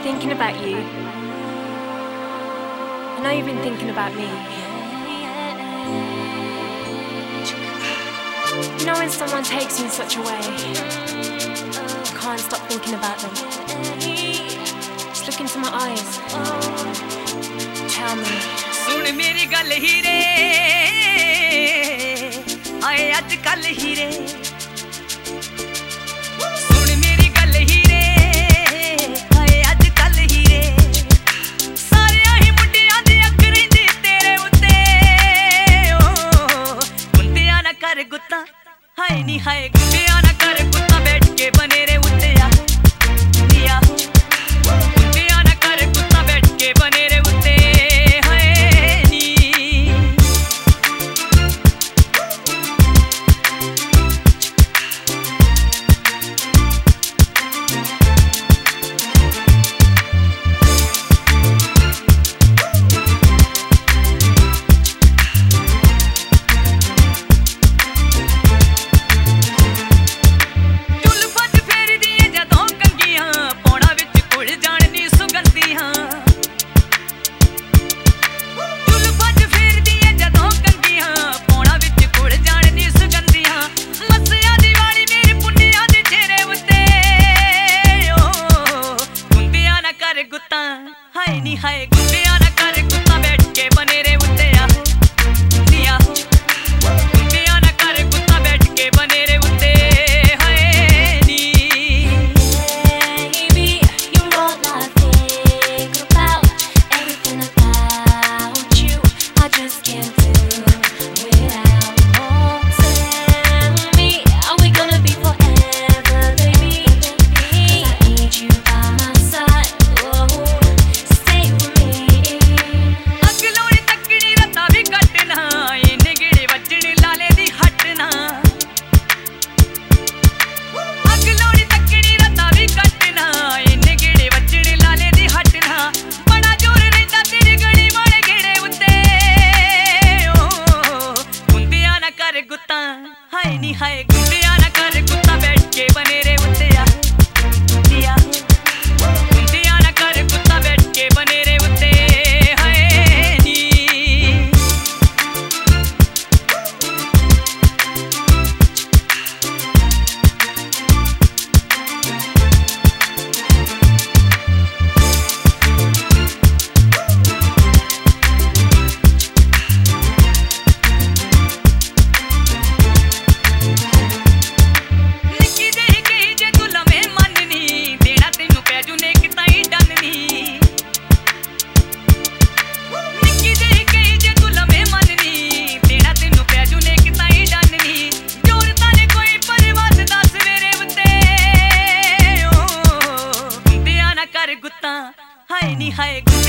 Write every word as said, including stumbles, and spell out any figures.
thinking about you. I know you've been thinking about me. You know when someone takes you in such a way, you can't stop thinking about them. Just look into my eyes. Tell me. सुन मेरी गल हीरे आए अज कल हीरे सुन मेरी गल हीरे आए अज कल हीरे सारे ही मुंडियां दी अख रहिंदी तेरे उत्ते ओ मुंडियां ना कर गुत्ता हाय नी हाय गुंडियां ना कर गुत्ता बैठ के बनेरे उत्ते आ दिया मुंडियां ना कर गुत्ता बैठ के बनेरे उत्ते हाय नी हाय गुंडियां ना कर गुत्ता बैठ के बनेरे उत्ते आ दिया गुंडियां ना कर गुत्ता बैठ के बनेरे उत्ते हाय नी Baby, you know I think about everything about you. I just can't do without. Oh, tell me, are we gonna be forever, baby? 'Cause I need you by my side. Oh. हाय नी हाय गुंडियां ना कर गुत्ता बैठ के बनेरे उत्ते आ दिया गुंडियां ना कर गुत्ता बैठ के बनेरे उत्ते हाय नी हाय नी हाय